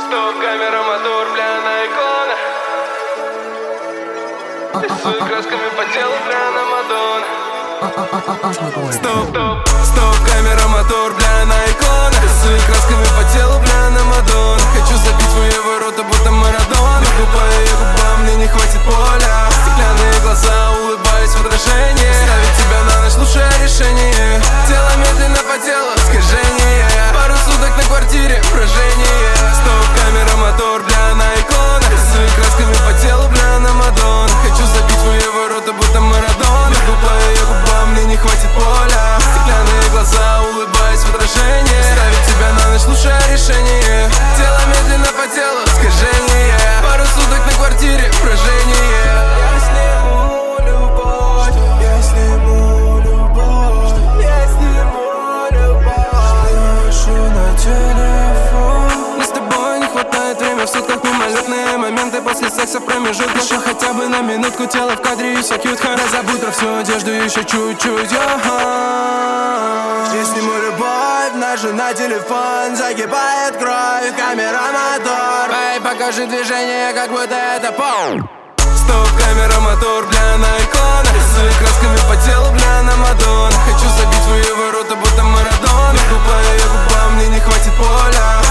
Стоп, камера, мотор, бля, на икона. Рисую красками по телу, бля, на Мадонна. Стоп, камера, мотор, бля, на икона. Рисую красками по телу, бля, на Мадонна. Хочу забить твои ворота, будто Марадона. Бегу по ее губам, мне не хватит поля. Стеклянные глаза, улыбаюсь в отражении. Ставить тебя на ночь, лучшее решение. Тело медленно по телу, скольжение. Пару суток на квартире, брожение. Стоп, камера, мотор, бля, на икона. Рисую красками по телу, бля, на Мадонна. Хочу забить твои ворота, будто Марадона. Бегу по ее губам, мне не хватит поля. Стеклянные глаза, улыбаюсь в отражении. Ставить тебя на ночь, лучшее решение. Тело медленно по телу, скольжение. Пару суток на квартире, брожение. Я сниму любовь, я сниму любовь, я сниму любовь. Пишу на телефон. Мы с тобой не хватает время в сутках, мимолетные моменты после секса в промежутках. Еще хотя бы на минутку, тело в кадре и все кьют. Хара, забудь про всю одежду еще чуть-чуть. Я сниму любовь, нашу на телефон. Загибает кровь, камера, мотор. Эй, покажи движение, как будто это пол. Стоп, камера, мотор, бля, на икона. Рисую красками по телу, бля, на Мадонна. Хочу забить твои ворота, будто Марадона. Бегу по ее губам, мне не хватит поля.